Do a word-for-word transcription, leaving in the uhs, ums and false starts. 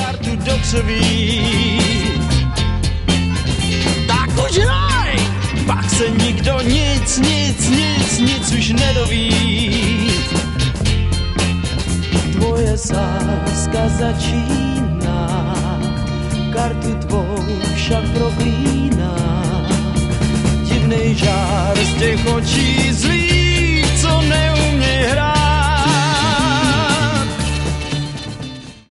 kartu do křoví. Tak už hraj, pak se nikdo nic, nic, nic, nic už nedoví. Tvoje sázka začíná, kartu tvou však proklíná. Divnej žár z těch očí